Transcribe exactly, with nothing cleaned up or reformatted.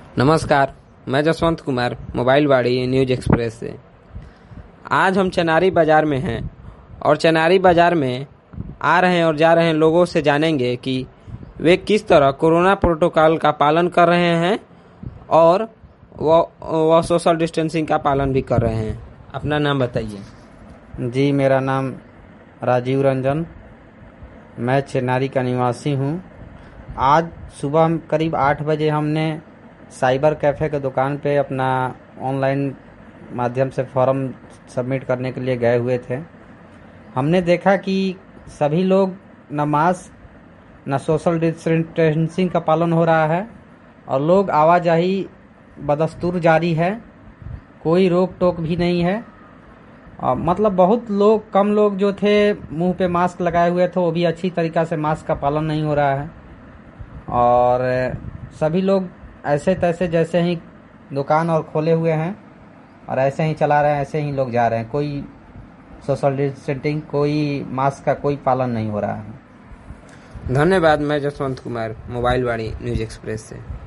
नमस्कार, मैं Jaswant Kumar mobile Wadi news express से। आज हम चनारी बाज़ार में हैं और चनारी बाज़ार में आ रहे हैं और जा रहे हैं लोगों से जानेंगे कि वे किस तरह कोरोना प्रोटोकॉल का पालन कर रहे हैं और वह वह सोशल डिस्टेंसिंग का पालन भी कर रहे हैं। अपना नाम बताइए। जी, मेरा नाम राजीव रंजन, मैं चेनारी का निवासी हूँ। आज सुबह करीब आठ बजे हमने साइबर कैफ़े के दुकान पे अपना ऑनलाइन माध्यम से फॉर्म सबमिट करने के लिए गए हुए थे। हमने देखा कि सभी लोग न मास्क न सोशल डिस्टेंसिंग का पालन हो रहा है और लोग आवाजाही बदस्तूर जारी है, कोई रोक टोक भी नहीं है। आ, मतलब बहुत लोग कम लोग जो थे मुंह पे मास्क लगाए हुए थे, वो भी अच्छी तरीक़ा से मास्क का पालन नहीं हो रहा है और सभी लोग ऐसे तैसे जैसे ही दुकान और खोले हुए हैं और ऐसे ही चला रहे हैं, ऐसे ही लोग जा रहे हैं। कोई सोशल डिस्टेंसिंग, कोई मास्क का कोई पालन नहीं हो रहा है। धन्यवाद। मैं Jaswant Kumar mobile Wadi news express से।